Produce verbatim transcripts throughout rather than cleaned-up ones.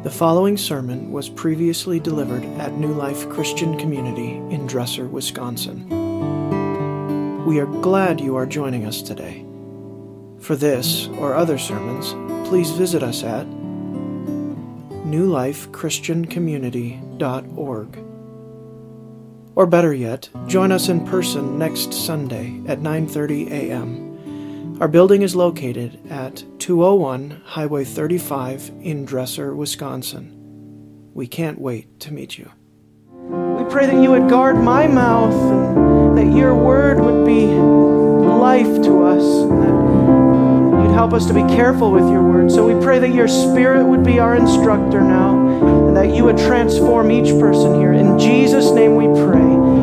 The following sermon was previously delivered at New Life Christian Community in Dresser, Wisconsin. We are glad you are joining us today. For this or other sermons, please visit us at new life christian community dot org. Or better yet, join us in person next Sunday at nine thirty a.m. Our building is located at two oh one Highway thirty-five in Dresser, Wisconsin. We can't wait to meet you. We pray that you would guard my mouth and that your word would be life to us, and that you'd help us to be careful with your word. So we pray that your spirit would be our instructor now, and that you would transform each person here. In Jesus' name we pray.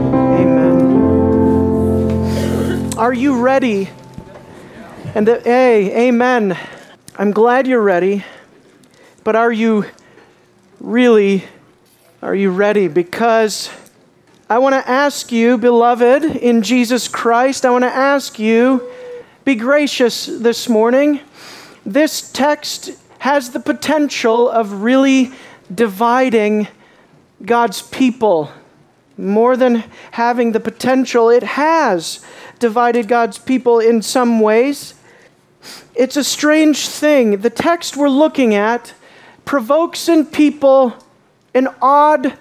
Amen. Are you ready? And the, hey, amen. I'm glad you're ready, but are you really, are you ready? Because I want to ask you, beloved, in Jesus Christ, I want to ask you, be gracious this morning. This text has the potential of really dividing God's people. More than having the potential, it has divided God's people in some ways. It's a strange thing. The text we're looking at provokes in people an odd,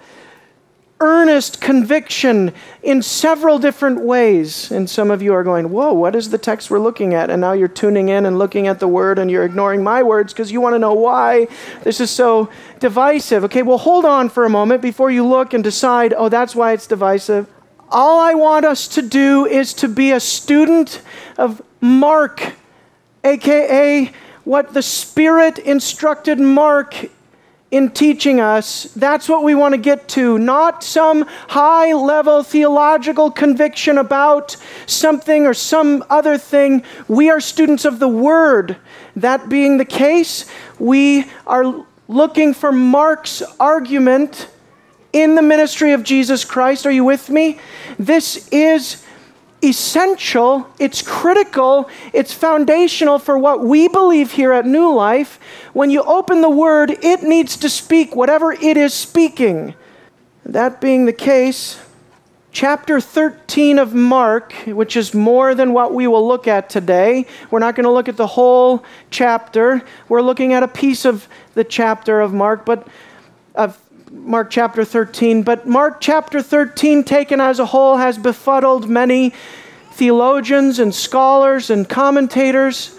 earnest conviction in several different ways. And some of you are going, whoa, what is the text we're looking at? And now you're tuning in and looking at the word and you're ignoring my words because you want to know why this is so divisive. Okay, well, hold on for a moment before you look and decide, oh, that's why it's divisive. All I want us to do is to be a student of Mark, a k a what the Spirit instructed Mark in teaching us. That's what we want to get to, not some high-level theological conviction about something or some other thing. We are students of the Word. That being the case, we are looking for Mark's argument in the ministry of Jesus Christ. Are you with me? This is essential, it's critical, it's foundational for what we believe here at New Life. When you open the Word, it needs to speak whatever it is speaking. That being the case, chapter thirteen of Mark, which is more than what we will look at today. We're not going to look at the whole chapter. We're looking at a piece of the chapter of Mark, but of Mark chapter thirteen, but Mark chapter thirteen taken as a whole has befuddled many theologians and scholars and commentators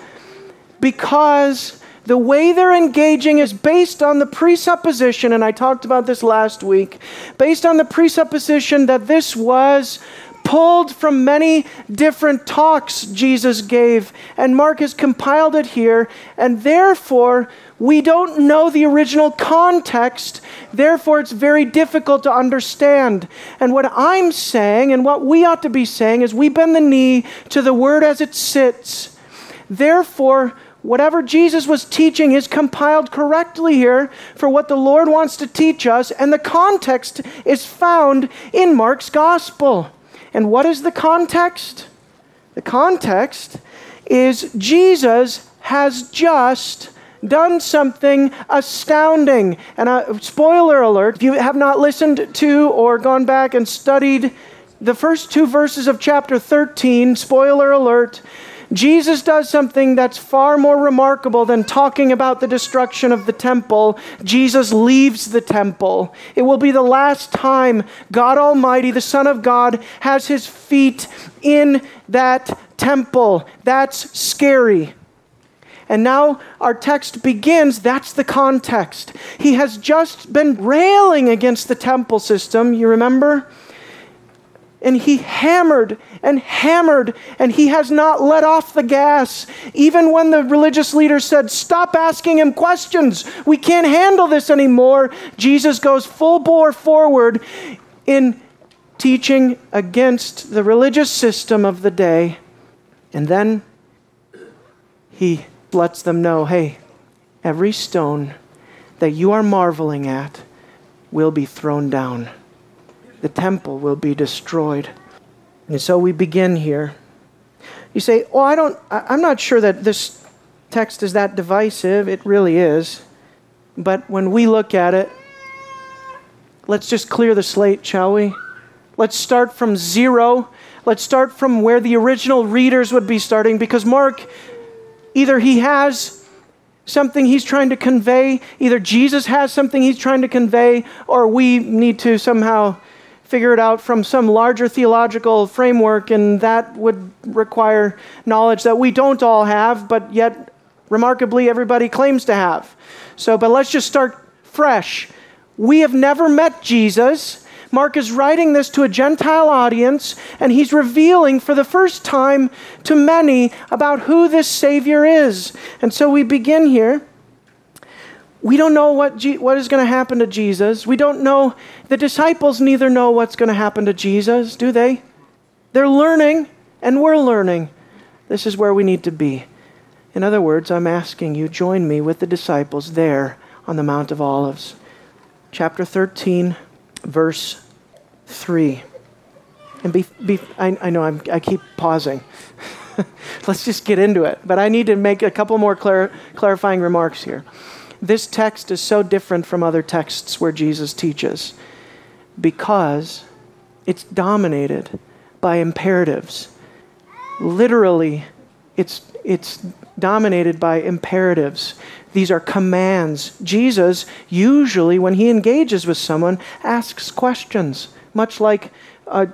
because the way they're engaging is based on the presupposition, and I talked about this last week, based on the presupposition that this was pulled from many different talks Jesus gave, and Mark has compiled it here, and therefore we don't know the original context, therefore it's very difficult to understand. And what I'm saying, and what we ought to be saying, is we bend the knee to the Word as it sits. Therefore, whatever Jesus was teaching is compiled correctly here for what the Lord wants to teach us, and the context is found in Mark's Gospel. And what is the context? The context is Jesus has just done something astounding. And a spoiler alert, if you have not listened to or gone back and studied the first two verses of chapter thirteen, spoiler alert, Jesus does something that's far more remarkable than talking about the destruction of the temple. Jesus leaves the temple. It will be the last time God Almighty, the Son of God, has his feet in that temple. That's scary. And now our text begins. That's the context. He has just been railing against the temple system, you remember? And he hammered and hammered, and he has not let off the gas. Even when the religious leaders said, stop asking him questions, we can't handle this anymore, Jesus goes full bore forward in teaching against the religious system of the day. And then he lets them know, hey, every stone that you are marveling at will be thrown down. The temple will be destroyed. And so we begin here. You say, oh, I don't, I'm not sure that this text is that divisive. It really is. But when we look at it, let's just clear the slate, shall we? Let's start from zero. Let's start from where the original readers would be starting, because Mark, either he has something he's trying to convey, either Jesus has something he's trying to convey, or we need to somehow figure it out from some larger theological framework, and that would require knowledge that we don't all have, but yet remarkably everybody claims to have. So, but let's just start fresh. We have never met Jesus. Mark is writing this to a Gentile audience, and he's revealing for the first time to many about who this Savior is. And so we begin here. We don't know what G- what is going to happen to Jesus. We don't know, the disciples neither know what's going to happen to Jesus, do they? They're learning, and we're learning. This is where we need to be. In other words, I'm asking you, join me with the disciples there on the Mount of Olives. Chapter thirteen, verse three. And be, be, I, I know I'm, I keep pausing. Let's just get into it. But I need to make a couple more clar- clarifying remarks here. This text is so different from other texts where Jesus teaches because it's dominated by imperatives. Literally, it's it's dominated by imperatives. These are commands. Jesus, usually when he engages with someone, asks questions, much like uh,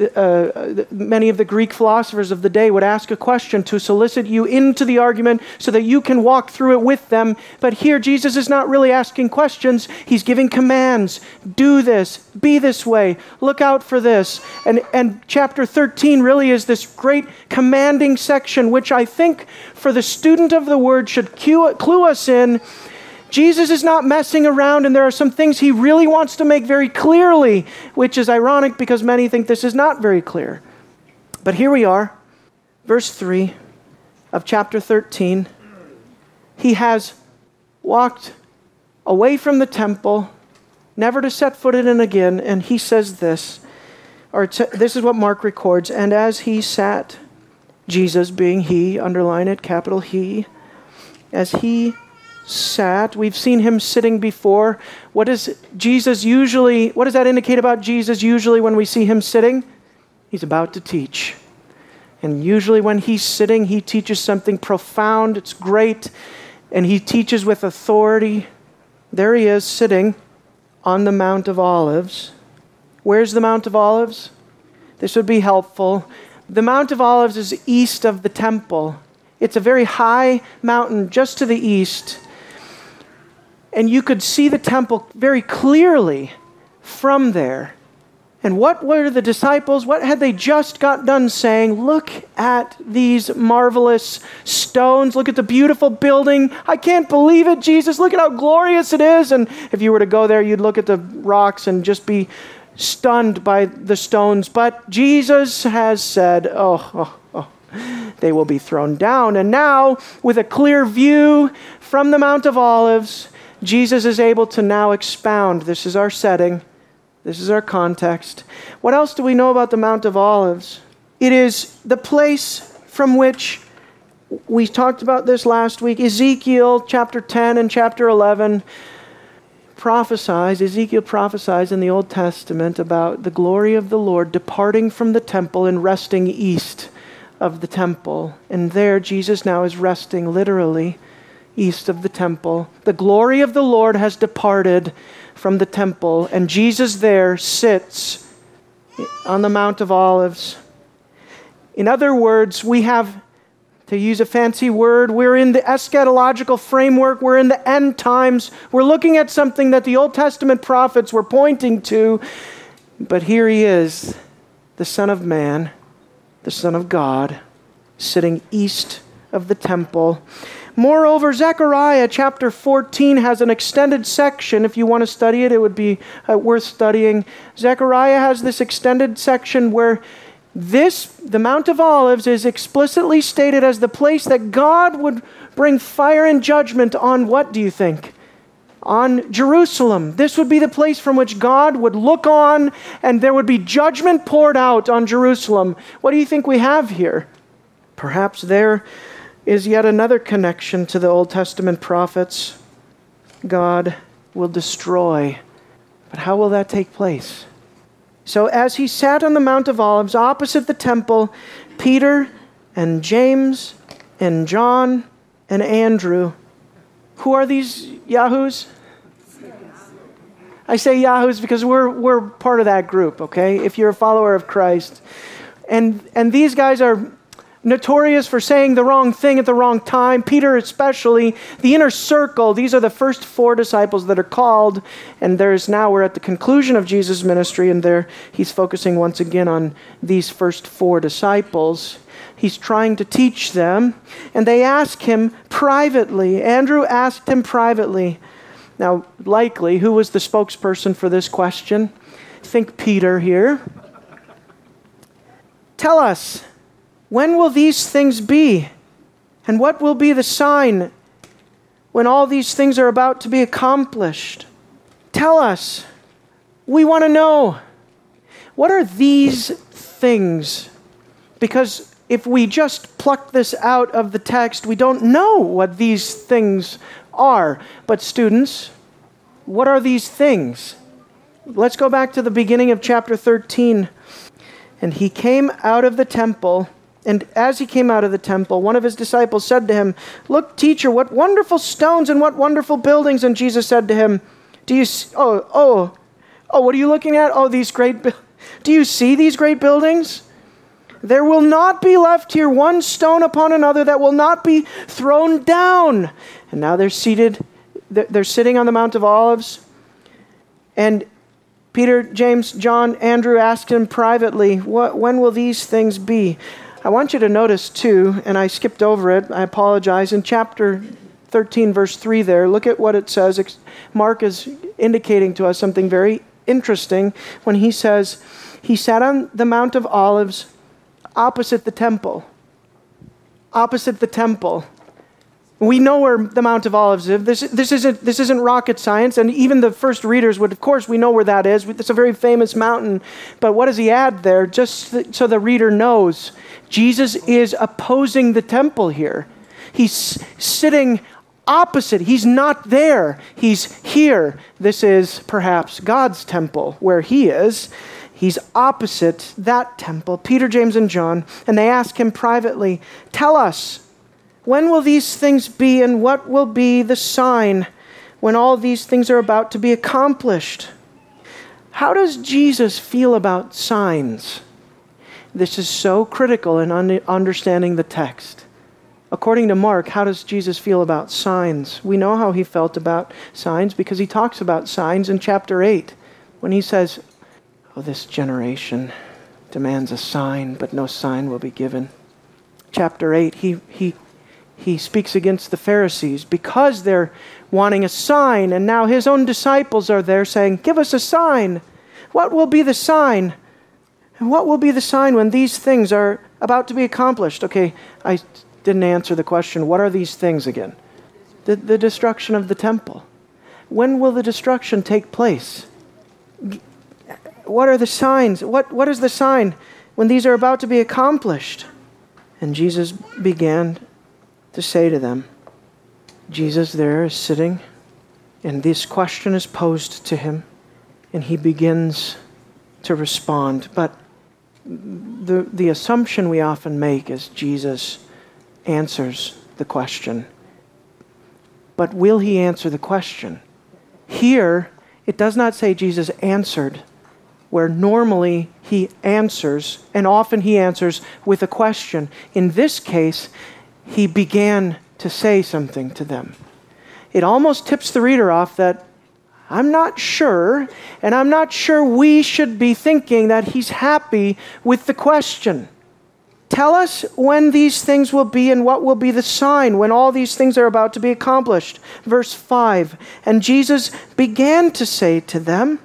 uh, many of the Greek philosophers of the day would ask a question to solicit you into the argument so that you can walk through it with them. But here, Jesus is not really asking questions. He's giving commands. Do this. Be this way. Look out for this. And, and chapter thirteen really is this great commanding section, which I think for the student of the word should cue, clue us in. Jesus is not messing around, and there are some things he really wants to make very clearly, which is ironic because many think this is not very clear. But here we are, verse three of chapter thirteen. He has walked away from the temple, never to set foot in it again, and he says this, or t- this is what Mark records, and as he sat, Jesus being he, underline it, capital He, as he sat. We've seen him sitting before. What does Jesus usually, what does that indicate about Jesus usually when we see him sitting? He's about to teach. And usually when he's sitting, he teaches something profound. It's great. And he teaches with authority. There he is sitting on the Mount of Olives. Where's the Mount of Olives? This would be helpful. The Mount of Olives is east of the temple. It's a very high mountain just to the east. And you could see the temple very clearly from there. And what were the disciples, what had they just got done saying? Look at these marvelous stones. Look at the beautiful building. I can't believe it, Jesus. Look at how glorious it is. And if you were to go there, you'd look at the rocks and just be stunned by the stones. But Jesus has said, oh, oh, oh, they will be thrown down. And now, with a clear view from the Mount of Olives, Jesus is able to now expound. This is our setting. This is our context. What else do we know about the Mount of Olives? It is the place from which, we talked about this last week, Ezekiel chapter ten and chapter eleven prophesies, Ezekiel prophesies in the Old Testament about the glory of the Lord departing from the temple and resting east of the temple. And there Jesus now is resting literally east of the temple. The glory of the Lord has departed from the temple, and Jesus there sits on the Mount of Olives. In other words, we have, to use a fancy word, we're in the eschatological framework, we're in the end times, we're looking at something that the Old Testament prophets were pointing to, but here he is, the Son of Man, the Son of God, sitting east of the temple. Moreover, Zechariah chapter fourteen has an extended section. If you want to study it, it would be uh, worth studying. Zechariah has this extended section where this, the Mount of Olives, is explicitly stated as the place that God would bring fire and judgment on what do you think? On Jerusalem. This would be the place from which God would look on and there would be judgment poured out on Jerusalem. What do you think we have here? Perhaps there is yet another connection to the Old Testament prophets. God will destroy. But how will that take place? So as he sat on the Mount of Olives opposite the temple, Peter and James and John and Andrew. Who are these yahoos? I say yahoos because we're we're part of that group, okay? If you're a follower of Christ. And and these guys are notorious for saying the wrong thing at the wrong time. Peter especially, the inner circle, these are the first four disciples that are called, and there's now we're at the conclusion of Jesus' ministry, and there he's focusing once again on these first four disciples. He's trying to teach them, and they ask him privately. Andrew asked him privately. Now, likely, who was the spokesperson for this question? Think Peter here. Tell us, when will these things be? And what will be the sign when all these things are about to be accomplished? Tell us. We want to know. What are these things? Because if we just pluck this out of the text, we don't know what these things are. But students, what are these things? Let's go back to the beginning of chapter thirteen. And he came out of the temple, and as he came out of the temple, one of his disciples said to him, "Look, teacher, what wonderful stones and what wonderful buildings." And Jesus said to him, "Do you see, oh, oh, oh, what are you looking at? Oh, these great, bu- do you see these great buildings? There will not be left here one stone upon another that will not be thrown down." And now they're seated, they're sitting on the Mount of Olives. And Peter, James, John, Andrew asked him privately, what, when will these things be? I want you to notice too, and I skipped over it, I apologize, in chapter thirteen, verse three there, look at what it says. Mark is indicating to us something very interesting when he says, he sat on the Mount of Olives opposite the temple. Opposite the temple. We know where the Mount of Olives is. This, this, isn't, this isn't rocket science, and even the first readers would, of course, we know where that is. It's a very famous mountain. But what does he add there? Just so the reader knows, Jesus is opposing the temple here. He's sitting opposite. He's not there. He's here. This is perhaps God's temple where he is. He's opposite that temple, Peter, James, and John, and they ask him privately, "Tell us, when will these things be, and what will be the sign when all these things are about to be accomplished?" How does Jesus feel about signs? This is so critical in un- understanding the text. According to Mark, how does Jesus feel about signs? We know how he felt about signs because he talks about signs in chapter eight when he says, "Oh, this generation demands a sign, but no sign will be given." Chapter eight, he he he speaks against the Pharisees because they're wanting a sign, and now his own disciples are there saying, "Give us a sign. What will be the sign? And what will be the sign when these things are about to be accomplished?" Okay, I didn't answer the question. What are these things again? The, the destruction of the temple. When will the destruction take place? What are the signs? What, what is the sign when these are about to be accomplished? And Jesus began to say to them, Jesus there is sitting, and this question is posed to him, and he begins to respond. But the, the assumption we often make is Jesus answers the question. But will he answer the question? Here, it does not say Jesus answered, where normally he answers, and often he answers with a question. In this case, he began to say something to them. It almost tips the reader off that I'm not sure, and I'm not sure we should be thinking that he's happy with the question. Tell us when these things will be and what will be the sign when all these things are about to be accomplished. Verse five, and Jesus began to say to them,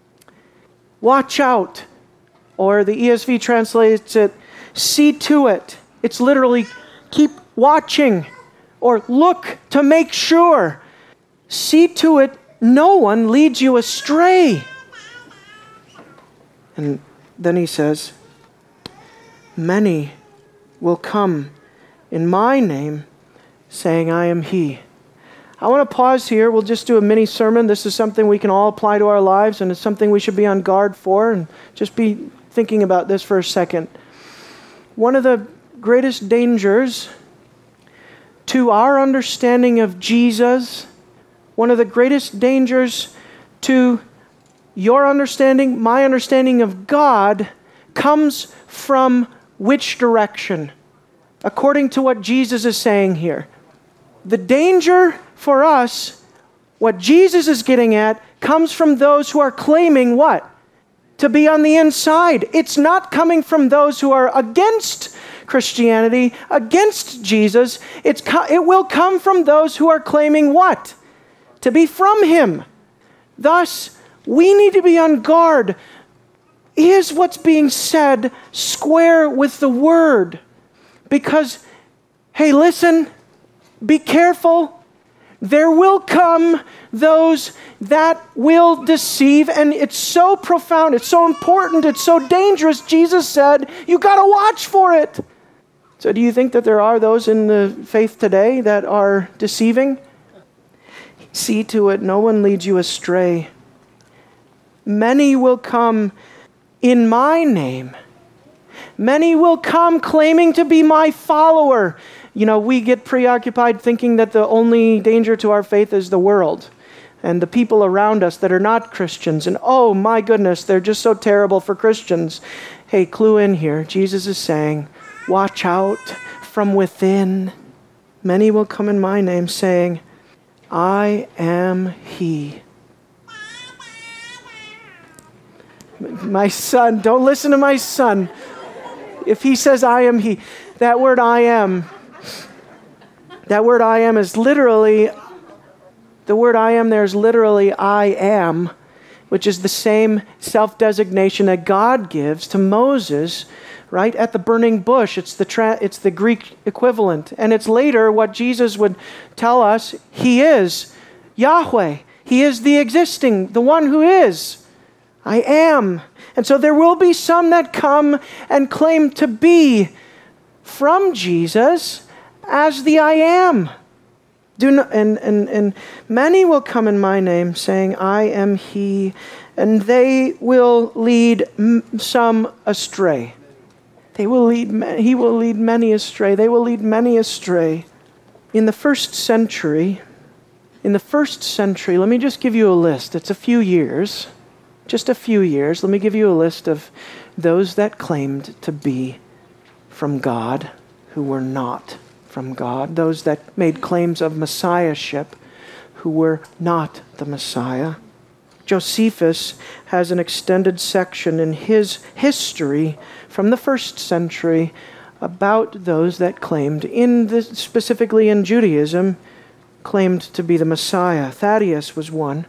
watch out, or the E S V translates it, see to it. It's literally keep watching, or look to make sure. See to it, no one leads you astray. And then he says, many will come in my name, saying, I am he. I want to pause here. We'll just do a mini sermon. This is something we can all apply to our lives, and it's something we should be on guard for, and just be thinking about this for a second. One of the greatest dangers to our understanding of Jesus, one of the greatest dangers to your understanding, my understanding of God, comes from which direction? According to what Jesus is saying here. The danger for us, what Jesus is getting at, comes from those who are claiming what? To be on the inside. It's not coming from those who are against Christianity, against Jesus. It's co- it will come from those who are claiming what? To be from Him. Thus, we need to be on guard. Is what's being said square with the Word? Because, hey, listen, be careful. There will come those that will deceive, and it's so profound, it's so important, it's so dangerous. Jesus said, you got to watch for it. So do you think that there are those in the faith today that are deceiving? See to it, no one leads you astray. Many will come in my name. Many will come claiming to be my follower. You know, we get preoccupied thinking that the only danger to our faith is the world and the people around us that are not Christians. And oh my goodness, they're just so terrible for Christians. Hey, clue in here. Jesus is saying, watch out from within. Many will come in my name saying, I am He. My son, don't listen to my son. If he says I am He, that word I am, that word I am is literally, the word I am there is literally I am, which is the same self-designation that God gives to Moses, right, at the burning bush. It's the tra- it's the Greek equivalent. And it's later what Jesus would tell us, He is Yahweh. He is the existing, the one who is. I am. And so there will be some that come and claim to be from Jesus as the I am. Do not, and, and, and many will come in my name saying, I am He, and they will lead m- some astray. They will lead, He will lead many astray. They will lead many astray. In the first century, in the first century, let me just give you a list. It's a few years. Just a few years, let me give you a list of those that claimed to be from God who were not from God, those that made claims of messiahship who were not the Messiah. Josephus has an extended section in his history from the first century about those that claimed, in the, specifically in Judaism, claimed to be the Messiah. Thaddeus was one.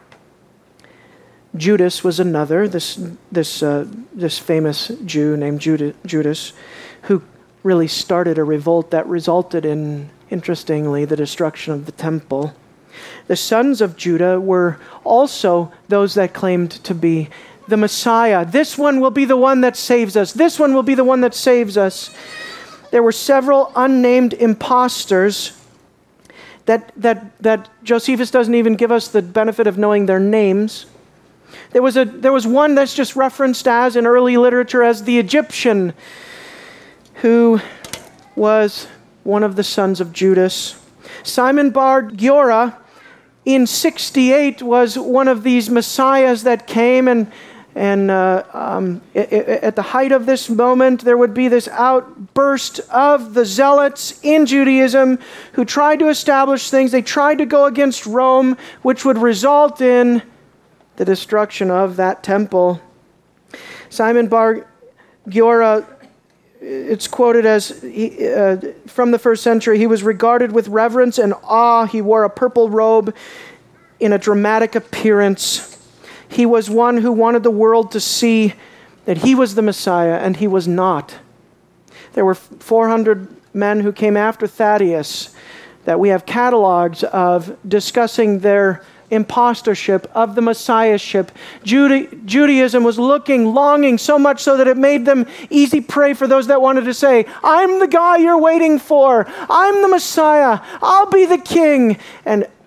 Judas was another, this this uh, this famous Jew named Judas, Judas, who really started a revolt that resulted in, interestingly, the destruction of the temple. The sons of Judah were also those that claimed to be the Messiah. This one will be the one that saves us. This one will be the one that saves us. There were several unnamed imposters that that that Josephus doesn't even give us the benefit of knowing their names. There was a there was one that's just referenced as in early literature as the Egyptian, who was one of the sons of Judas. Simon bar Giora in sixty-eight was one of these messiahs that came, and and uh, um, at the height of this moment, there would be this outburst of the zealots in Judaism who tried to establish things. They tried to go against Rome, which would result in the destruction of that temple. Simon bar Giora, it's quoted as, he, uh, from the first century, he was regarded with reverence and awe. He wore a purple robe in a dramatic appearance. He was one who wanted the world to see that he was the Messiah, and he was not. There were four hundred men who came after Thaddeus that we have catalogs of discussing their impostorship of the messiahship. Juda- Judaism was looking, longing so much so that it made them easy prey for those that wanted to say, I'm the guy you're waiting for. I'm the Messiah. I'll be the king. And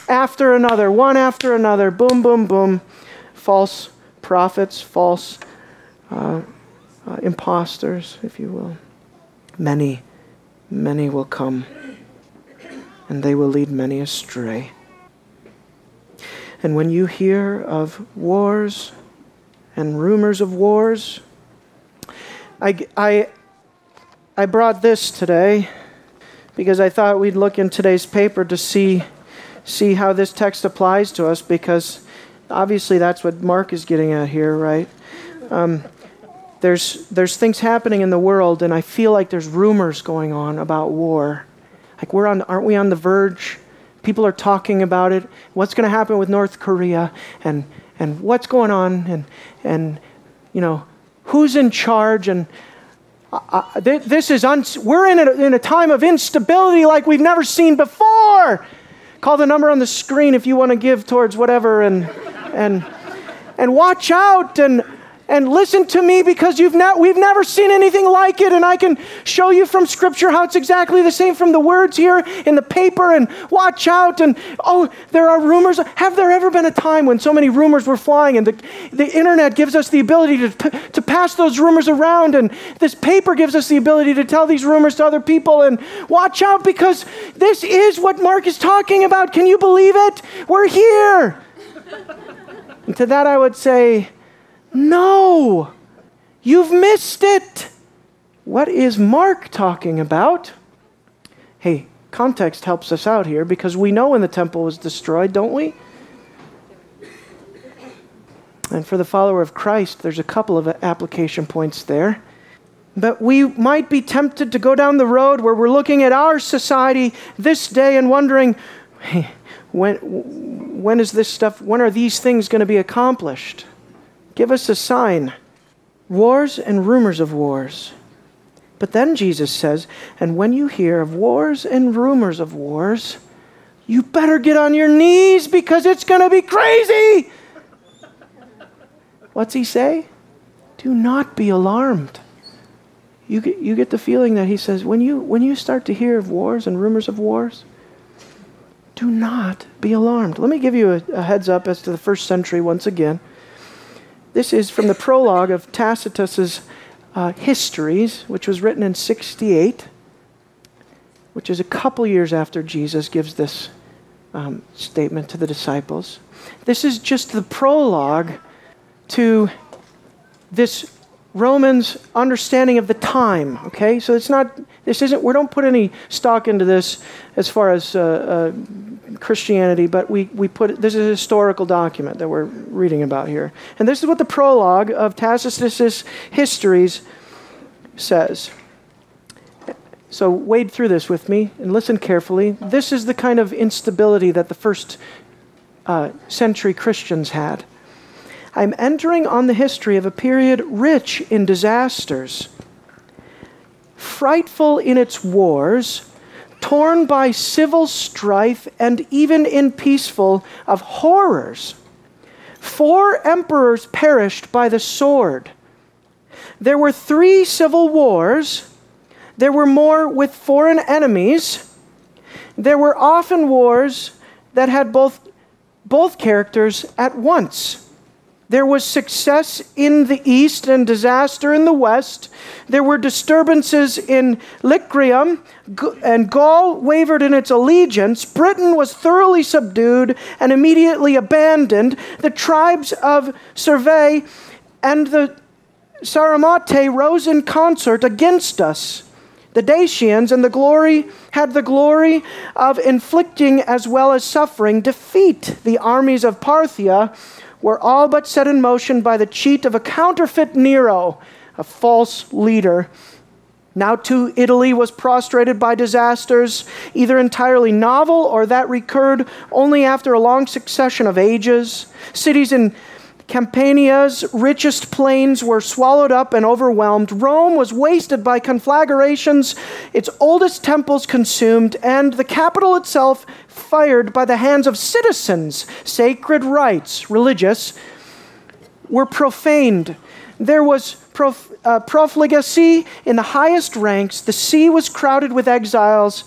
after another, one after another, boom, boom, boom. False prophets, false uh, uh, imposters, if you will. Many, many will come, and they will lead many astray. And when you hear of wars and rumors of wars, I, I, I brought this today because I thought we'd look in today's paper to see, see how this text applies to us, because obviously that's what Mark is getting at here, right? Um, there's, there's things happening in the world, and I feel like there's rumors going on about war. Like we're on, aren't we on the verge? People are talking about it. What's going to happen with North Korea, and and what's going on, and and you know who's in charge, and uh, th- this is un- we're in a, in a time of instability like we've never seen before. Call the number on the screen if you want to give towards whatever, and and and watch out and. And listen to me, because you've not, we've never seen anything like it. And I can show you from Scripture how it's exactly the same from the words here in the paper. And watch out. And, oh, there are rumors. Have there ever been a time when so many rumors were flying? And the, the internet gives us the ability to, to pass those rumors around. And this paper gives us the ability to tell these rumors to other people. And watch out, because this is what Mark is talking about. Can you believe it? We're here. And to that I would say, no, you've missed it. What is Mark talking about? Hey, context helps us out here, because we know when the temple was destroyed, don't we? And for the follower of Christ, there's a couple of application points there. But we might be tempted to go down the road where we're looking at our society this day and wondering, hey, when, when is this stuff, when are these things going to be accomplished? Give us a sign. Wars and rumors of wars. But then Jesus says, and when you hear of wars and rumors of wars, you better get on your knees, because it's going to be crazy. What's he say? Do not be alarmed. You get, you get the feeling that he says, when you, when you start to hear of wars and rumors of wars, do not be alarmed. Let me give you a, a heads up as to the first century once again. This is from the prologue of Tacitus's uh, Histories, which was written in sixty-eight, which is a couple years after Jesus gives this um, statement to the disciples. This is just the prologue to this Romans understanding of the time, okay? So it's not, this isn't, we don't put any stock into this as far as uh, uh, Christianity, but we, we put, this is a historical document that we're reading about here. And this is what the prologue of Tacitus's Histories says. So wade through this with me and listen carefully. This is the kind of instability that the first uh, century Christians had. I'm entering on the history of a period rich in disasters, frightful in its wars, torn by civil strife, and even in peaceful of horrors. Four emperors perished by the sword. There were three civil wars. There were more with foreign enemies. There were often wars that had both, both characters at once. There was success in the east and disaster in the west. There were disturbances in Lycrium, and Gaul wavered in its allegiance. Britain was thoroughly subdued and immediately abandoned. The tribes of Servae and the Saramate rose in concert against us. The Dacians and the glory had the glory of inflicting as well as suffering defeat. The armies of Parthia were all but set in motion by the cheat of a counterfeit Nero, a false leader. Now too, Italy was prostrated by disasters, either entirely novel or that recurred only after a long succession of ages. Cities in Campania's richest plains were swallowed up and overwhelmed. Rome was wasted by conflagrations, its oldest temples consumed, and the capital itself fired by the hands of citizens. Sacred rites, religious, were profaned. There was prof- uh, profligacy in the highest ranks. The sea was crowded with exiles,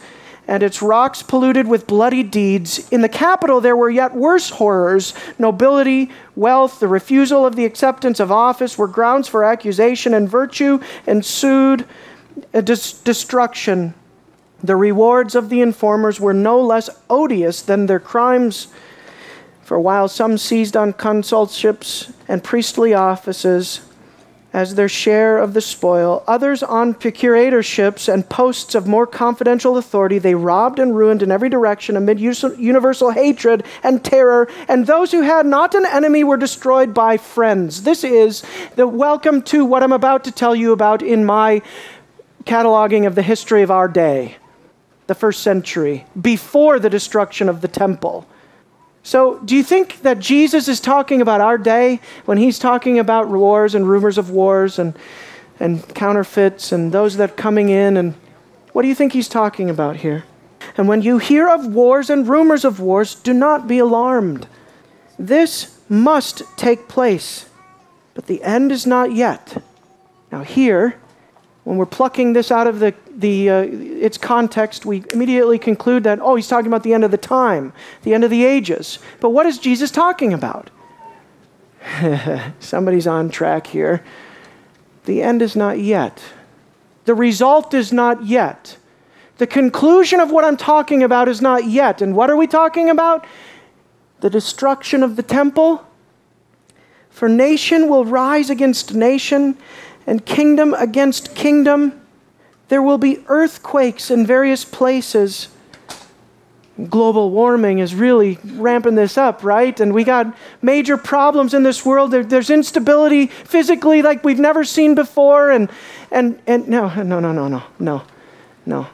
and its rocks polluted with bloody deeds. In the capital there were yet worse horrors. Nobility, wealth, the refusal of the acceptance of office were grounds for accusation, and virtue ensued a dis- destruction. The rewards of the informers were no less odious than their crimes. For while some seized on consulships and priestly offices as their share of the spoil, others on procuratorships and posts of more confidential authority, they robbed and ruined in every direction amid universal hatred and terror, and those who had not an enemy were destroyed by friends. This is the welcome to what I'm about to tell you about in my cataloging of the history of our day, the first century, before the destruction of the temple. So do you think that Jesus is talking about our day when he's talking about wars and rumors of wars and, and counterfeits and those that are coming in? And what do you think he's talking about here? And when you hear of wars and rumors of wars, do not be alarmed. This must take place, but the end is not yet. Now here, when we're plucking this out of the, the uh, its context, we immediately conclude that, oh, he's talking about the end of the time, the end of the ages. But what is Jesus talking about? Somebody's on track here. The end is not yet. The result is not yet. The conclusion of what I'm talking about is not yet. And what are we talking about? The destruction of the temple. For nation will rise against nation, and kingdom against kingdom. There will be earthquakes in various places. Global warming is really ramping this up, right? And we got major problems in this world. There, there's instability physically like we've never seen before. And and and no, no, no, no, no, no, no.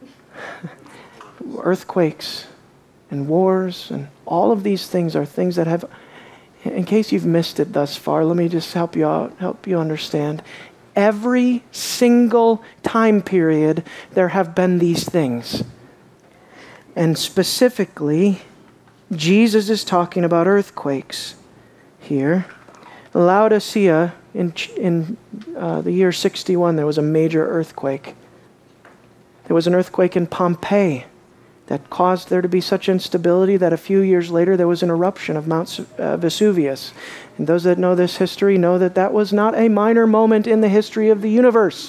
Earthquakes and wars and all of these things are things that have. In case you've missed it thus far, let me just help you out, help you understand. Every single time period, there have been these things. And specifically, Jesus is talking about earthquakes here. Laodicea, in, in uh, the year sixty-one, there was a major earthquake. There was an earthquake in Pompeii that caused there to be such instability that a few years later there was an eruption of Mount uh, Vesuvius. And those that know this history know that that was not a minor moment in the history of the universe.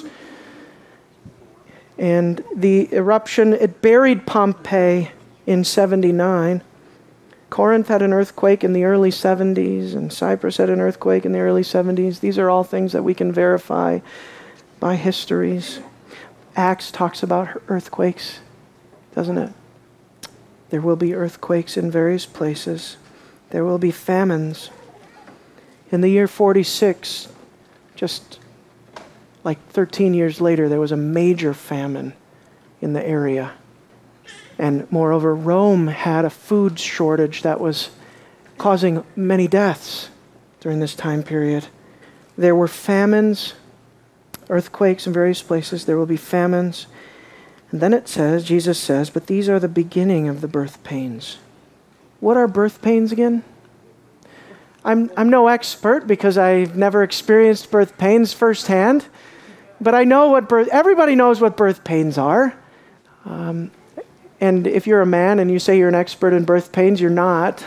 And the eruption, it buried Pompeii in seventy-nine. Corinth had an earthquake in the early seventies, and Cyprus had an earthquake in the early seventies. These are all things that we can verify by histories. Acts talks about earthquakes, doesn't it? There will be earthquakes in various places. There will be famines. In the year forty-six, just like thirteen years later, there was a major famine in the area. And moreover, Rome had a food shortage that was causing many deaths during this time period. There were famines, earthquakes in various places. There will be famines. And then it says, Jesus says, but these are the beginning of the birth pains. What are birth pains again? I'm I'm no expert because I've never experienced birth pains firsthand, but I know what birth, everybody knows what birth pains are. Um, and if you're a man and you say you're an expert in birth pains, you're not.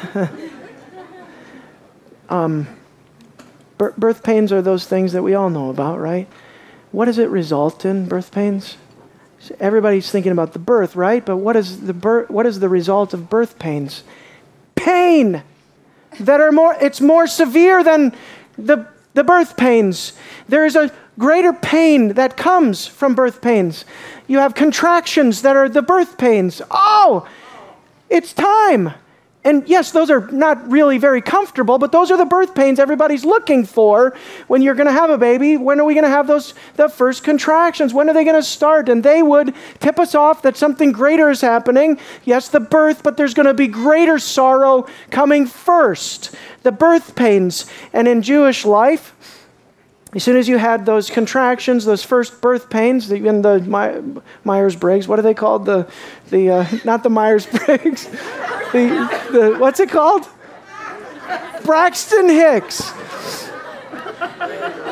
um, birth pains are those things that we all know about, right? What does it result in, birth pains? Everybody's thinking about the birth, right? But what is the birth, what is the result of birth pains? Pain that are more, it's more severe than the, the birth pains. There is a greater pain that comes from birth pains. You have contractions that are the birth pains. Oh, it's time. And yes, those are not really very comfortable, but those are the birth pains everybody's looking for when you're going to have a baby. When are we going to have those, the first contractions? When are they going to start? And they would tip us off that something greater is happening. Yes, the birth, but there's going to be greater sorrow coming first. The birth pains. And in Jewish life, as soon as you had those contractions, those first birth pains, even the My, Myers-Briggs, what are they called? The, the uh, not the Myers-Briggs, the, the what's it called? Braxton Hicks.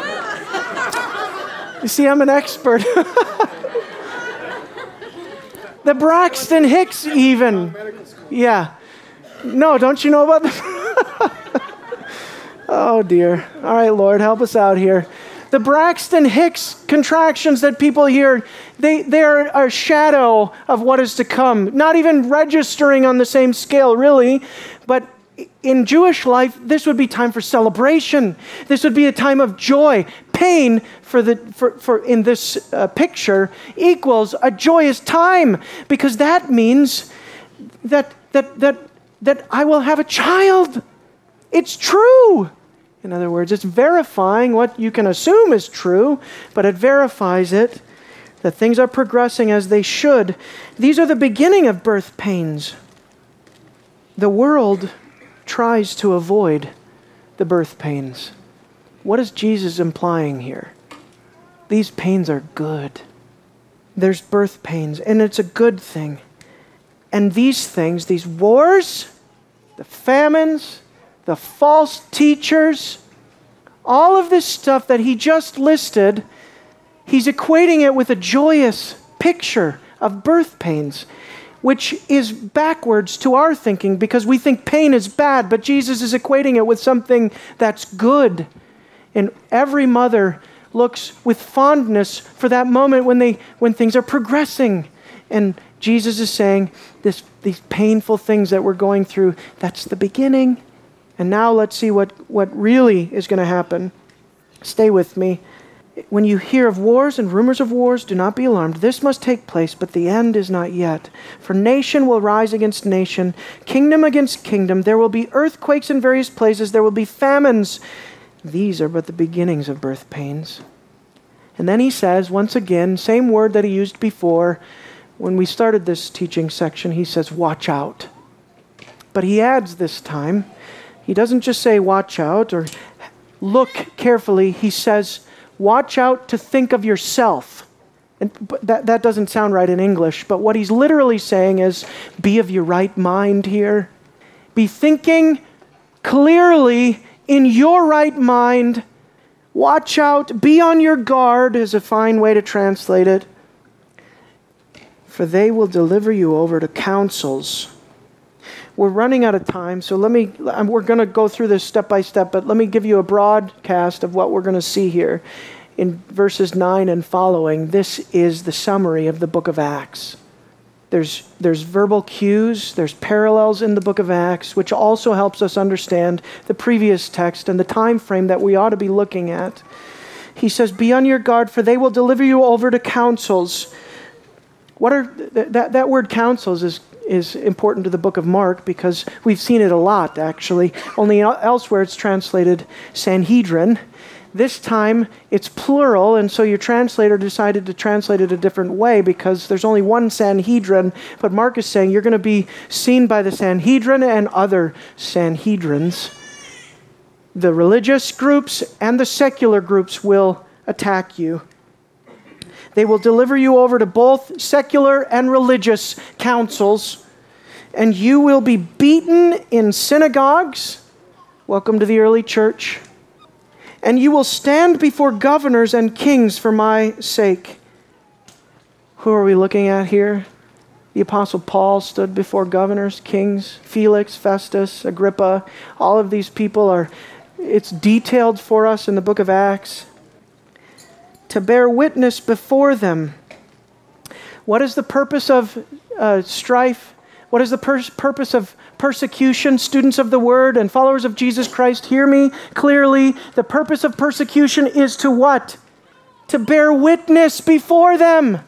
You see, I'm an expert. The Braxton Hicks even. Yeah. No, don't you know about this? Oh, dear. All right, Lord, help us out here. The Braxton Hicks contractions that people hear, they, they are a shadow of what is to come. Not even registering on the same scale, really. But in Jewish life, this would be time for celebration. This would be a time of joy. Pain for the for, for in this uh, picture equals a joyous time, because that means that that that that I will have a child. It's true. In other words, it's verifying what you can assume is true, but it verifies it, that things are progressing as they should. These are the beginning of birth pains. The world tries to avoid the birth pains. What is Jesus implying here? These pains are good. There's birth pains, and it's a good thing. And these things, these wars, the famines, the false teachers, all of this stuff that he just listed, he's equating it with a joyous picture of birth pains, which is backwards to our thinking because we think pain is bad, but Jesus is equating it with something that's good. And every mother looks with fondness for that moment when they when things are progressing. And Jesus is saying, this these painful things that we're going through, that's the beginning. And now let's see what, what really is going to happen. Stay with me. When you hear of wars and rumors of wars, do not be alarmed. This must take place, but the end is not yet. For nation will rise against nation, kingdom against kingdom. There will be earthquakes in various places. There will be famines. These are but the beginnings of birth pains. And then he says, once again, same word that he used before. When we started this teaching section, he says, watch out. But he adds this time, he doesn't just say watch out or look carefully. He says, watch out to think of yourself. And that, that doesn't sound right in English, but what he's literally saying is, be of your right mind here. Be thinking clearly in your right mind. Watch out, be on your guard is a fine way to translate it. For they will deliver you over to councils. We're running out of time, so let me, we're going to go through this step by step, but let me give you a broadcast of what we're going to see here. In verses nine and following, this is the summary of the book of Acts. There's, there's verbal cues, there's parallels in the book of Acts, which also helps us understand the previous text and the time frame that we ought to be looking at. He says, be on your guard, for they will deliver you over to councils. What are th- that, that word councils is is important to the book of Mark because we've seen it a lot, actually. Only elsewhere it's translated Sanhedrin. This time it's plural, and so your translator decided to translate it a different way because there's only one Sanhedrin, but Mark is saying you're going to be seen by the Sanhedrin and other Sanhedrins. The religious groups and the secular groups will attack you. They will deliver you over to both secular and religious councils, and you will be beaten in synagogues. Welcome to the early church. And you will stand before governors and kings for my sake. Who are we looking at here? The Apostle Paul stood before governors, kings, Felix, Festus, Agrippa. All of these people are, it's detailed for us in the book of Acts. To bear witness before them. What is the purpose of uh, strife? What is the pur- purpose of persecution? Students of the Word and followers of Jesus Christ, hear me clearly. The purpose of persecution is to what? To bear witness before them.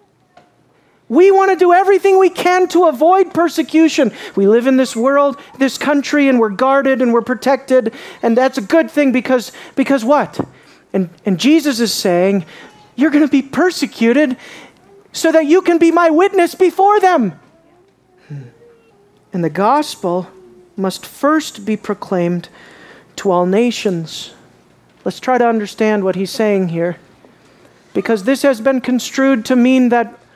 We want to do everything we can to avoid persecution. We live in this world, this country, and we're guarded and we're protected. And that's a good thing because, because what? And, and Jesus is saying, you're going to be persecuted so that you can be my witness before them. And the gospel must first be proclaimed to all nations. Let's try to understand what he's saying here. Because this has been construed to mean that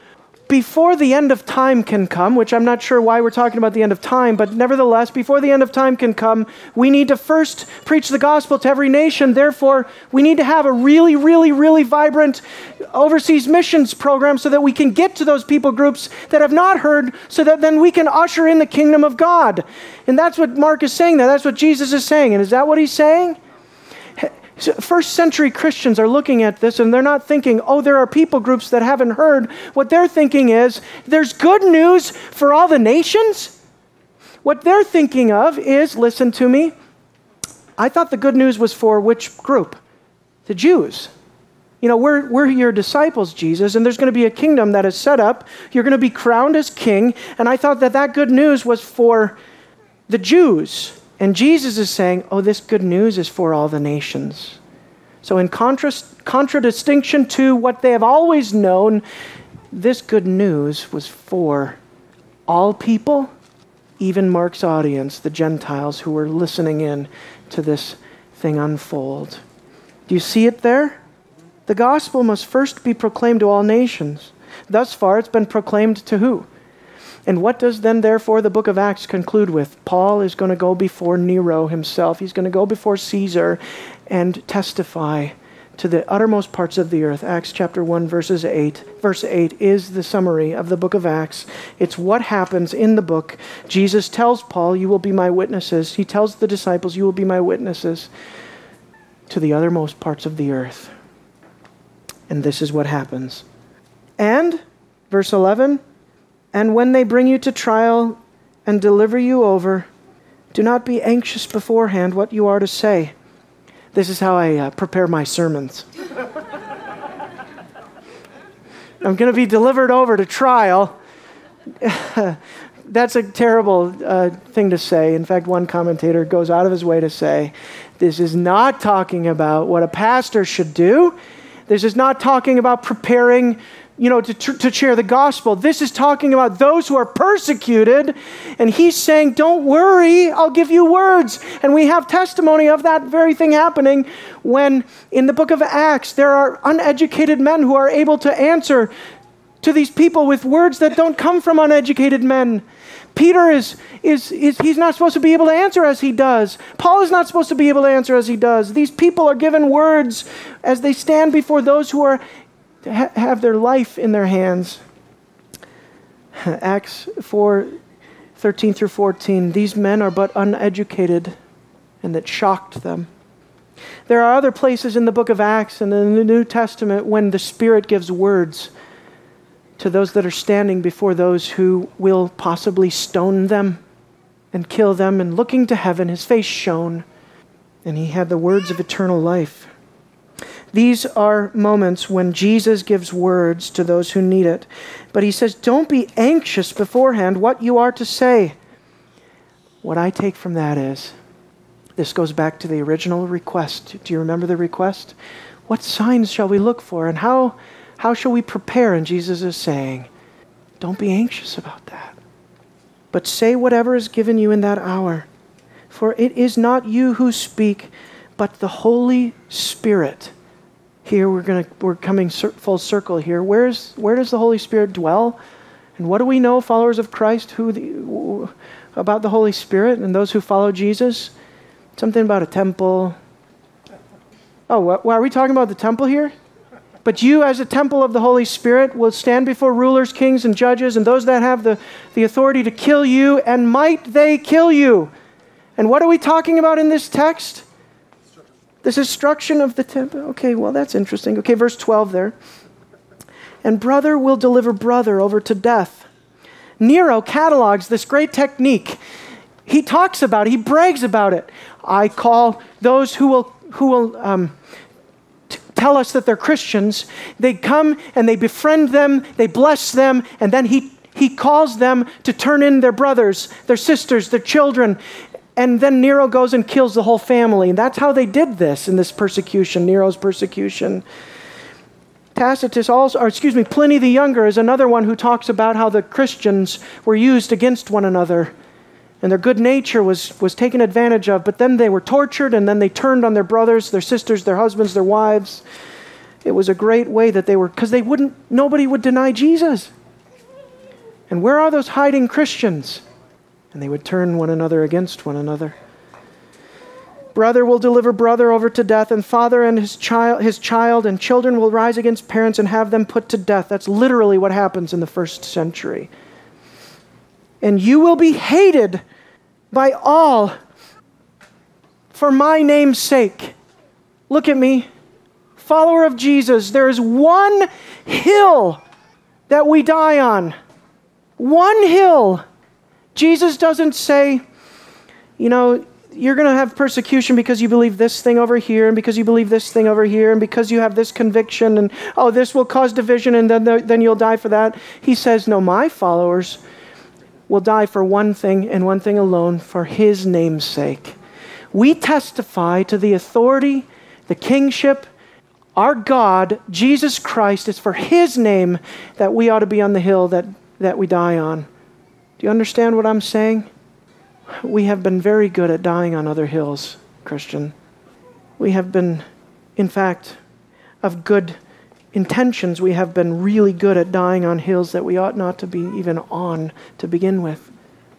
before the end of time can come, which I'm not sure why we're talking about the end of time, but nevertheless, before the end of time can come, we need to first preach the gospel to every nation. Therefore, we need to have a really, really, really vibrant overseas missions program so that we can get to those people groups that have not heard, so that then we can usher in the kingdom of God. And that's what Mark is saying there. That's what Jesus is saying. And is that what he's saying? First century Christians are looking at this and they're not thinking, oh, there are people groups that haven't heard. What they're thinking is, there's good news for all the nations. What they're thinking of is, listen to me, I thought the good news was for which group? The Jews. You know, we're, we're your disciples, Jesus, and there's going to be a kingdom that is set up. You're going to be crowned as king. And I thought that that good news was for the Jews. And Jesus is saying, oh, this good news is for all the nations. So in contrast, contradistinction to what they have always known, this good news was for all people, even Mark's audience, the Gentiles who were listening in to this thing unfold. Do you see it there? The gospel must first be proclaimed to all nations. Thus far, it's been proclaimed to who? And what does then, therefore, the book of Acts conclude with? Paul is going to go before Nero himself. He's going to go before Caesar and testify to the uttermost parts of the earth. Acts chapter one, verses eight. Verse eight is the summary of the book of Acts. It's what happens in the book. Jesus tells Paul, you will be my witnesses. He tells the disciples, you will be my witnesses to the uttermost parts of the earth. And this is what happens. And, verse eleven, and when they bring you to trial and deliver you over, do not be anxious beforehand what you are to say. This is how I uh, prepare my sermons. I'm going to be delivered over to trial. That's a terrible uh, thing to say. In fact, one commentator goes out of his way to say, this is not talking about what a pastor should do. This is not talking about preparing, you know, to, to share the gospel. This is talking about those who are persecuted. And he's saying, don't worry, I'll give you words. And we have testimony of that very thing happening when in the book of Acts, there are uneducated men who are able to answer to these people with words that don't come from uneducated men. Peter is, is, is, he's not supposed to be able to answer as he does. Paul is not supposed to be able to answer as he does. These people are given words as they stand before those who are ha- have their life in their hands. Acts four, thirteen through fourteen, these men are but uneducated, and that shocked them. There are other places in the book of Acts and in the New Testament when the Spirit gives words to those that are standing before those who will possibly stone them and kill them. And looking to heaven, his face shone, and he had the words of eternal life. These are moments when Jesus gives words to those who need it. But he says, don't be anxious beforehand what you are to say. What I take from that is, this goes back to the original request. Do you remember the request? What signs shall we look for, and how How shall we prepare? And Jesus is saying, don't be anxious about that. But say whatever is given you in that hour. For it is not you who speak, but the Holy Spirit. Here we're going to we're coming full circle here. Where's where does the Holy Spirit dwell? And what do we know, followers of Christ, who the, about the Holy Spirit and those who follow Jesus? Something about a temple. Oh, what, are we talking about the temple here? But you, as a temple of the Holy Spirit, will stand before rulers, kings, and judges, and those that have the, the authority to kill you, and might they kill you. And what are we talking about in this text? This destruction of the temple. Okay, well, that's interesting. Okay, verse twelve there. And brother will deliver brother over to death. Nero catalogs this great technique. He talks about it. He brags about it. I call those who will who will um, t- tell us that they're Christians. They come and they befriend them. They bless them, and then he he calls them to turn in their brothers, their sisters, their children. And then Nero goes and kills the whole family. And that's how they did this in this persecution, Nero's persecution. Tacitus also, or excuse me, Pliny the Younger is another one who talks about how the Christians were used against one another. And their good nature was, was taken advantage of. But then they were tortured, and then they turned on their brothers, their sisters, their husbands, their wives. It was a great way that they were, because they wouldn't, nobody would deny Jesus. And where are those hiding Christians? And they would turn one another against one another. Brother will deliver brother over to death, and father and his child, his child, and children will rise against parents and have them put to death. That's literally what happens in the first century. And you will be hated by all for my name's sake. Look at me. Follower of Jesus, there is one hill that we die on. One hill. Jesus doesn't say, you know, you're going to have persecution because you believe this thing over here, and because you believe this thing over here, and because you have this conviction, and oh, this will cause division, and then, then you'll die for that. He says, no, my followers will die for one thing and one thing alone, for his name's sake. We testify to the authority, the kingship, our God, Jesus Christ. It's for his name that we ought to be on the hill that, that we die on. Do you understand what I'm saying? We have been very good at dying on other hills, Christian. We have been, in fact, of good intentions, we have been really good at dying on hills that we ought not to be even on to begin with.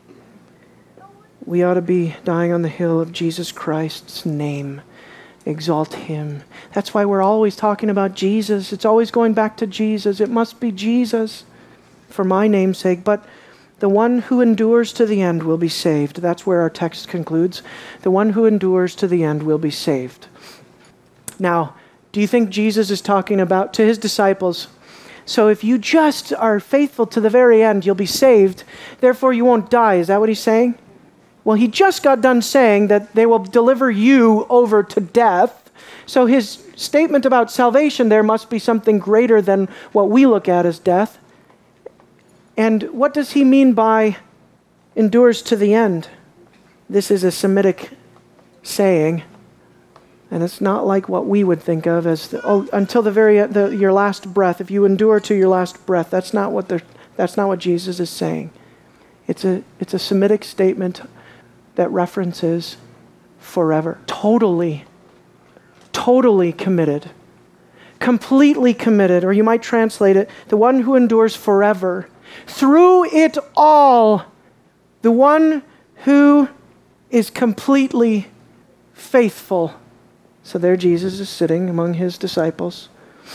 We ought to be dying on the hill of Jesus Christ's name. Exalt him. That's why we're always talking about Jesus. It's always going back to Jesus. It must be Jesus for my name's sake. But the one who endures to the end will be saved. That's where our text concludes. The one who endures to the end will be saved. Now, do you think Jesus is talking about to his disciples? So if you just are faithful to the very end, you'll be saved. Therefore, you won't die. Is that what he's saying? Well, he just got done saying that they will deliver you over to death. So his statement about salvation there must be something greater than what we look at as death. And what does he mean by endures to the end? This is a Semitic saying, and it's not like what we would think of as the, oh, until the very the, your last breath. If you endure to your last breath, that's not what they're, that's not what Jesus is saying. It's a it's a Semitic statement that references forever, totally, totally committed, completely committed, or you might translate it, the one who endures forever. Through it all, the one who is completely faithful. So there Jesus is sitting among his disciples.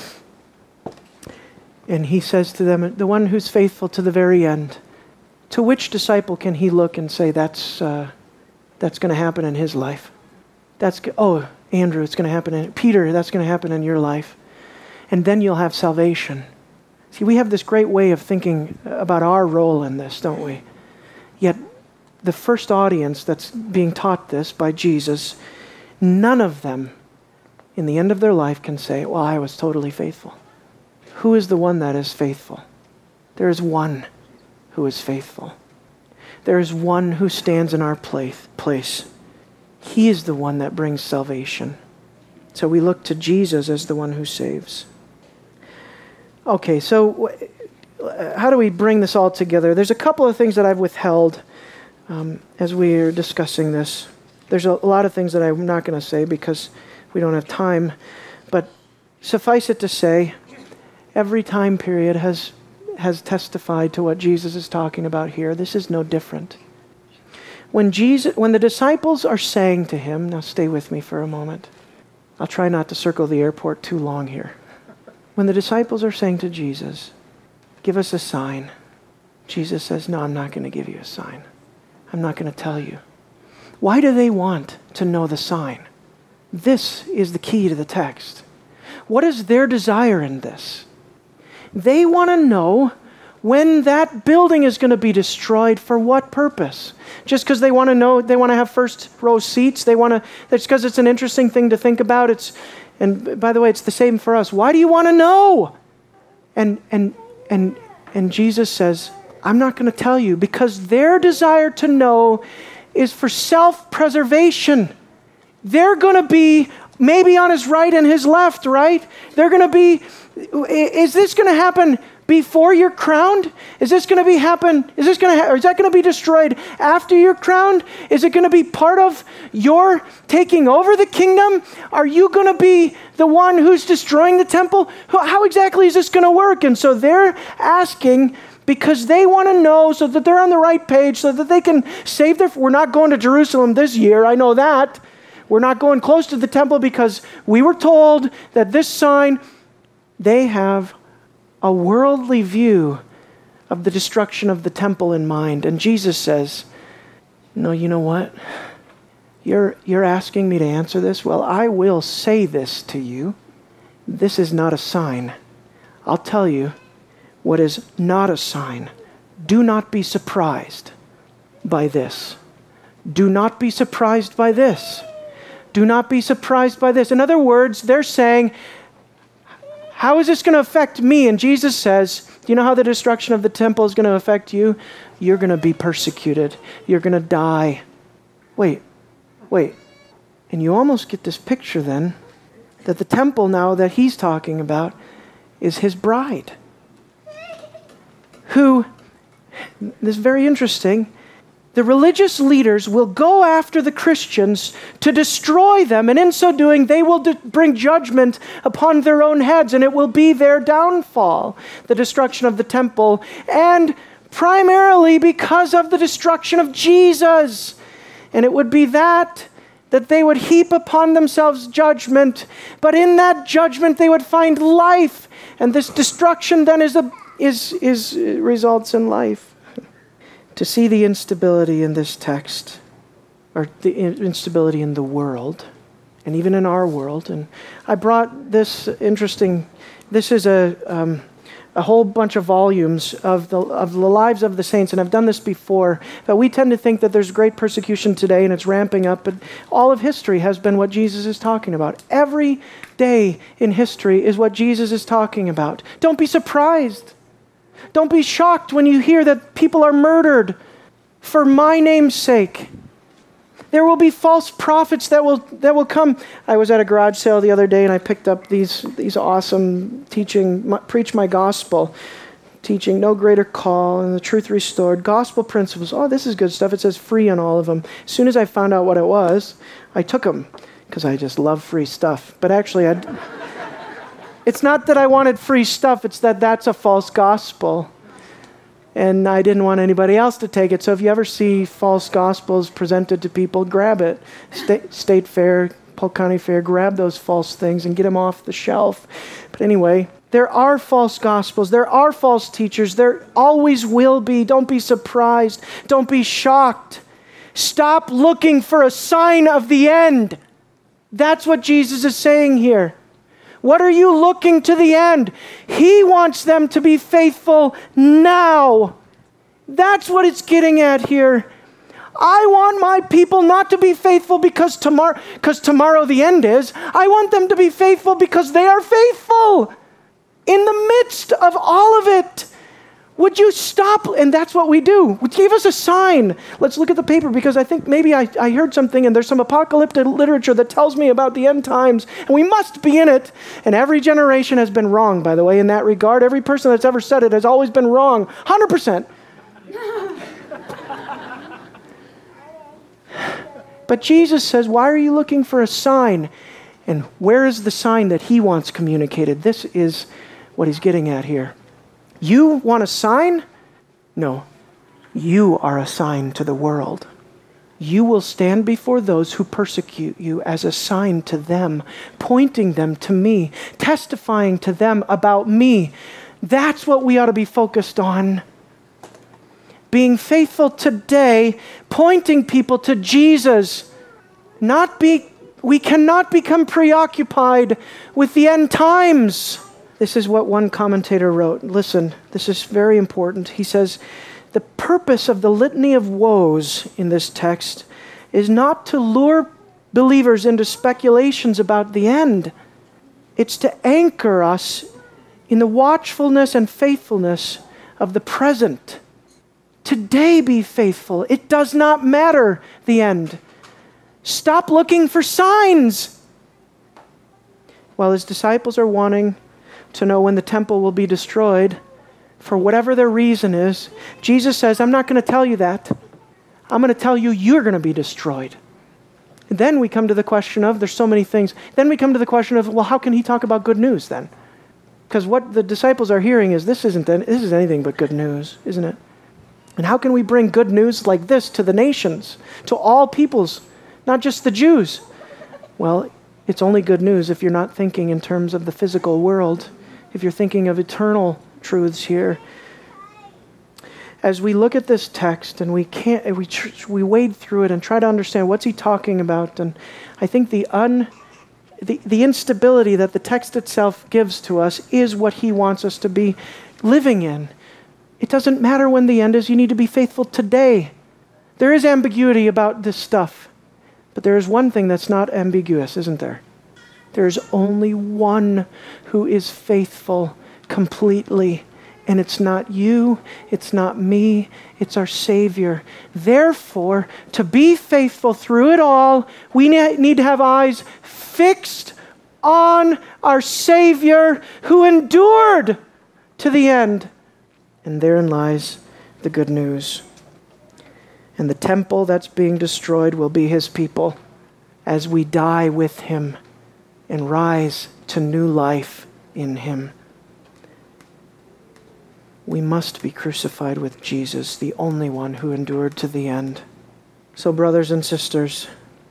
And he says to them, the one who's faithful to the very end. To which disciple can he look and say, that's uh, that's going to happen in his life? That's Oh, Andrew, it's going to happen in Peter, that's going to happen in your life. And then you'll have salvation. See, we have this great way of thinking about our role in this, don't we? Yet, the first audience that's being taught this by Jesus, none of them, in the end of their life, can say, well, I was totally faithful. Who is the one that is faithful? There is one who is faithful. There is one who stands in our place. place. He is the one that brings salvation. So we look to Jesus as the one who saves. Okay, so how do we bring this all together? There's a couple of things that I've withheld um, as we are discussing this. There's a, a lot of things that I'm not going to say because we don't have time. But suffice it to say, every time period has has testified to what Jesus is talking about here. This is no different. When Jesus, when the disciples are saying to him, now stay with me for a moment. I'll try not to circle the airport too long here. When the disciples are saying to Jesus, give us a sign, Jesus says, no, I'm not going to give you a sign. I'm not going to tell you. Why do they want to know the sign? This is the key to the text. What is their desire in this? They want to know when that building is going to be destroyed, for what purpose? Just because they want to know, they want to have first row seats, they want to, that's because it's an interesting thing to think about. It's, and by the way, it's the same for us. Why do you want to know? And and and and Jesus says, I'm not going to tell you, because their desire to know is for self-preservation. They're going to be maybe on his right and his left, right? They're going to be, is this going to happen before you're crowned? Is this going to be happen? Is this going to, ha- or is that going to be destroyed after you're crowned? Is it going to be part of your taking over the kingdom? Are you going to be the one who's destroying the temple? How exactly is this going to work? And so they're asking because they want to know so that they're on the right page, so that they can save their... We're not going to Jerusalem this year, I know that. We're not going close to the temple because we were told that this sign... They have a worldly view of the destruction of the temple in mind. And Jesus says, no, you know what? You're, you're asking me to answer this? Well, I will say this to you. This is not a sign. I'll tell you what is not a sign. Do not be surprised by this. Do not be surprised by this. Do not be surprised by this. In other words, they're saying, how is this going to affect me? And Jesus says, do you know how the destruction of the temple is going to affect you? You're going to be persecuted. You're going to die. Wait, wait. And you almost get this picture then that the temple now that he's talking about is his bride. Who, this is very interesting, the religious leaders will go after the Christians to destroy them, and in so doing, they will de- bring judgment upon their own heads, and it will be their downfall, the destruction of the temple, and primarily because of the destruction of Jesus. And it would be that, that they would heap upon themselves judgment, but in that judgment they would find life, and this destruction then is a, is is results in life. To see the instability in this text, or the instability in the world, and even in our world. And I brought this interesting, this is a um, a whole bunch of volumes of the of the lives of the saints, and I've done this before, but we tend to think that there's great persecution today and it's ramping up, but all of history has been what Jesus is talking about. Every day in history is what Jesus is talking about. Don't be surprised. Don't be shocked when you hear that people are murdered for my name's sake. There will be false prophets that will that will come. I was at a garage sale the other day and I picked up these these awesome teaching, my, Preach My Gospel, teaching No Greater Call and the Truth Restored, Gospel Principles. Oh, this is good stuff. It says free on all of them. As soon as I found out what it was, I took them because I just love free stuff. But actually, I'd... It's not that I wanted free stuff, it's that that's a false gospel. And I didn't want anybody else to take it. So if you ever see false gospels presented to people, grab it. State, State Fair, Polk County Fair, grab those false things and get them off the shelf. But anyway, there are false gospels. There are false teachers. There always will be. Don't be surprised. Don't be shocked. Stop looking for a sign of the end. That's what Jesus is saying here. What are you looking to the end? He wants them to be faithful now. That's what it's getting at here. I want my people not to be faithful because tomorrow, because tomorrow the end is. I want them to be faithful because they are faithful. In the midst of all of it, would you stop? And that's what we do. Give us a sign. Let's look at the paper because I think maybe I, I heard something and there's some apocalyptic literature that tells me about the end times and we must be in it. And every generation has been wrong, by the way, in that regard. Every person that's ever said it has always been wrong. one hundred percent. But Jesus says, why are you looking for a sign? And where is the sign that he wants communicated? This is what he's getting at here. You want a sign? No. You are a sign to the world. You will stand before those who persecute you as a sign to them, pointing them to me, testifying to them about me. That's what we ought to be focused on. Being faithful today, pointing people to Jesus. Not be, we cannot become preoccupied with the end times. This is what one commentator wrote. Listen, this is very important. He says, the purpose of the litany of woes in this text is not to lure believers into speculations about the end. It's to anchor us in the watchfulness and faithfulness of the present. Today be faithful. It does not matter the end. Stop looking for signs. While his disciples are wanting to know when the temple will be destroyed, for whatever their reason is, Jesus says, I'm not going to tell you that. I'm going to tell you you're going to be destroyed. And then we come to the question of, there's so many things, then we come to the question of, well, how can he talk about good news then? Because what the disciples are hearing is, this isn't this is anything but good news, isn't it? And how can we bring good news like this to the nations, to all peoples, not just the Jews? Well, it's only good news if you're not thinking in terms of the physical world, if you're thinking of eternal truths here. As we look at this text and we can't, we we wade through it and try to understand what's he talking about, and I think the un, the, the instability that the text itself gives to us is what he wants us to be living in. It doesn't matter when the end is. You need to be faithful today. There is ambiguity about this stuff. But there is one thing that's not ambiguous, isn't there? There is only one who is faithful completely. And it's not you, it's not me, it's our Savior. Therefore, to be faithful through it all, we need to have eyes fixed on our Savior who endured to the end. And therein lies the good news. And the temple that's being destroyed will be his people as we die with him and rise to new life in him. We must be crucified with Jesus, the only one who endured to the end. So, brothers and sisters,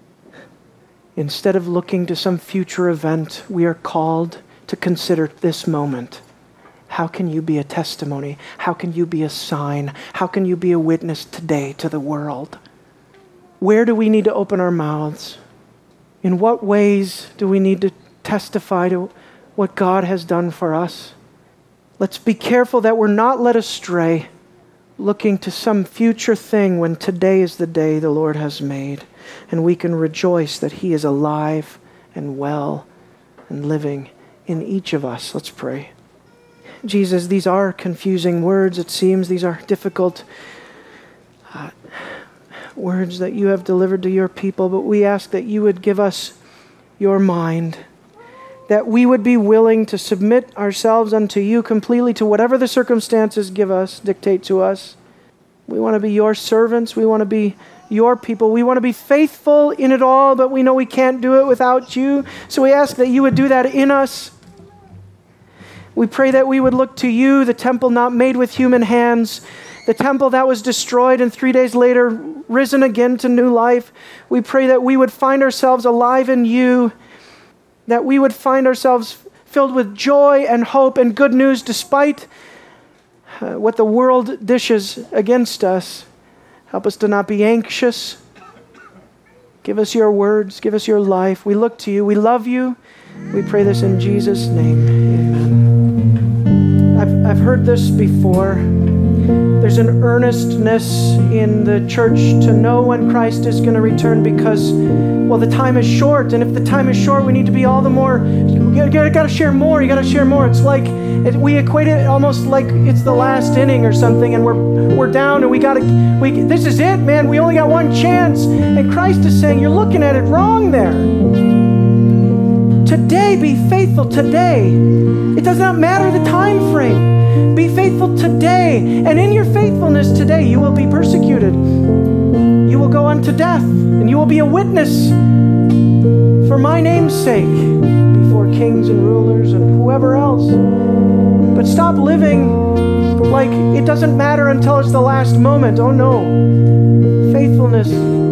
instead of looking to some future event, we are called to consider this moment. How can you be a testimony? How can you be a sign? How can you be a witness today to the world? Where do we need to open our mouths? In what ways do we need to testify to what God has done for us? Let's be careful that we're not led astray, looking to some future thing when today is the day the Lord has made, and we can rejoice that he is alive and well and living in each of us. Let's pray. Jesus, these are confusing words, it seems. These are difficult uh, words that you have delivered to your people, but we ask that you would give us your mind, that we would be willing to submit ourselves unto you completely to whatever the circumstances give us, dictate to us. We want to be your servants. We want to be your people. We want to be faithful in it all, but we know we can't do it without you. So we ask that you would do that in us. We pray that we would look to you, the temple not made with human hands, the temple that was destroyed and three days later risen again to new life. We pray that we would find ourselves alive in you, that we would find ourselves filled with joy and hope and good news despite uh, what the world dishes against us. Help us to not be anxious. Give us your words. Give us your life. We look to you. We love you. We pray this in Jesus' name. Amen. I've, I've heard this before. There's an earnestness in the church to know when Christ is going to return because, well, the time is short. And if the time is short, we need to be all the more, you got to share more. You got to share more. It's like, it, we equate it almost like it's the last inning or something, and we're we're down and we got to, we this is it, man. We only got one chance. And Christ is saying, you're looking at it wrong there. Today, be faithful today. It does not matter the time frame. Be faithful today. And in your faithfulness today, you will be persecuted. You will go unto death. And you will be a witness for my name's sake before kings and rulers and whoever else. But stop living like it doesn't matter until it's the last moment. Oh no. Faithfulness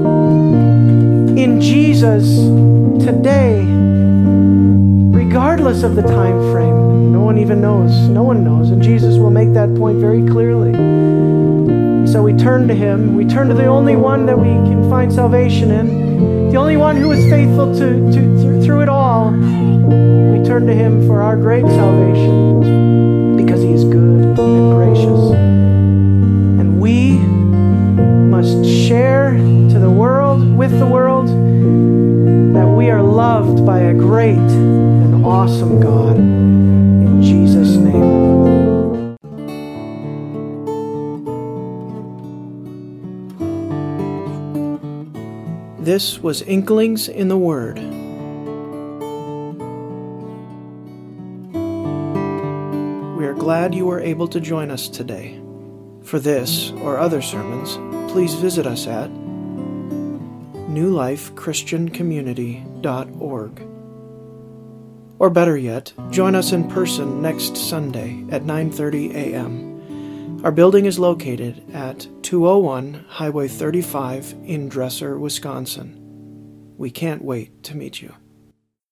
in Jesus today, regardless of the time frame. No one even knows. No one knows. And Jesus will make that point very clearly. So we turn to him. We turn to the only one that we can find salvation in. The only one who is faithful to, to, to through it all. We turn to him for our great salvation because he is good and gracious. And we must share to the world, with the world, that we are loved by a great and awesome God. In Jesus' name. This was Inklings in the Word. We are glad you were able to join us today. For this or other sermons, please visit us at new life christian community dot org. Or better yet, join us in person next Sunday at nine thirty a.m. Our building is located at two oh one Highway thirty-five in Dresser, Wisconsin. We can't wait to meet you.